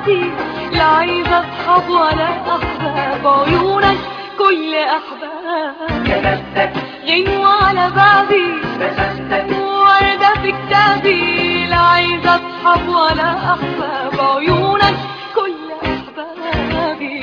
بابي، لا عايزة اصحاب ولا احباب، عيونك كل احباب. كتبتك غنوة على بابي، رسمتك وردة في كتابي، لا عايزة اصحاب ولا احباب، عيونك كل احبابي.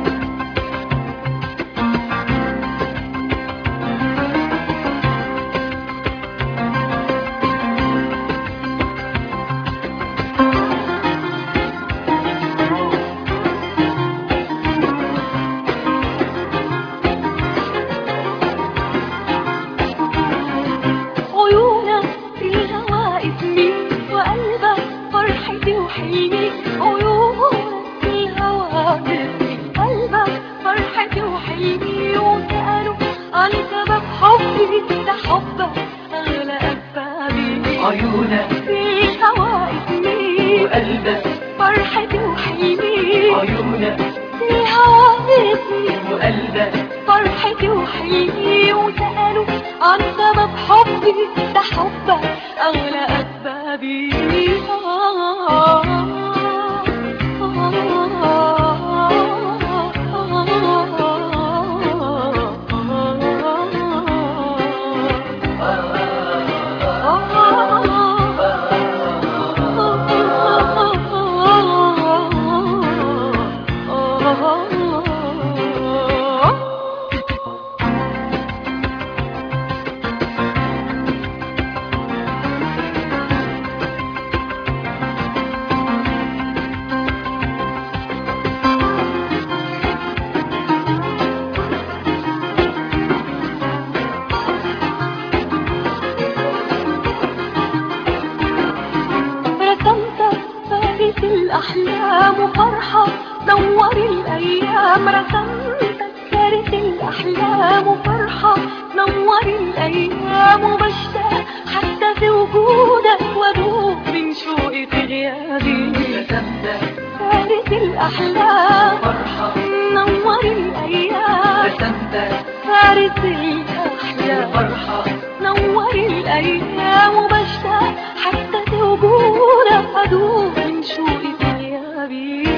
وحلمي، عيونك الهوى باسمي، قلبك فرحتي وحلمي، وسألوا عن سبب حبي، ده حبك أغلى أسبابي. عيونك الهوى اسمي، وقلبك فرحتي وحلمي، عيونك الهوى اسمي، وقلبك فرحتي وحلمي، وسألوا عن سبب حبي، ده حبك أغلى أسبابي. الأحلام وفرحة نور الأيام، رسمتك كانت الأحلام وفرحة نور الأيام، وبشتاق حتى في وجودك وأدوب من شوقي في غيابي. رسمتك كانت الأحلام وفرحة نور الأيام، رسمتك كانت الأحلام وفرحة نور الأيام، وبشتاق حتى في وجودك وأدوب من شوقي في غيابي.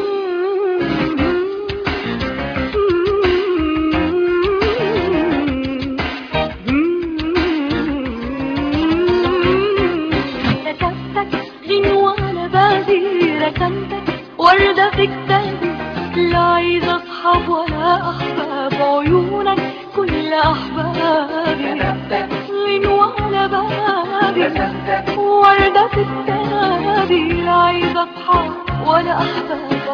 رسمتك غنوة على بابي، رسمتك وردة في كتابي، لا عايزة اصحاب ولا احباب، عيونك كل احبابي. كتبتك غنوة على بابي، رسمتك وردة في كتابي، لا عايزة اصحاب ولا احباب،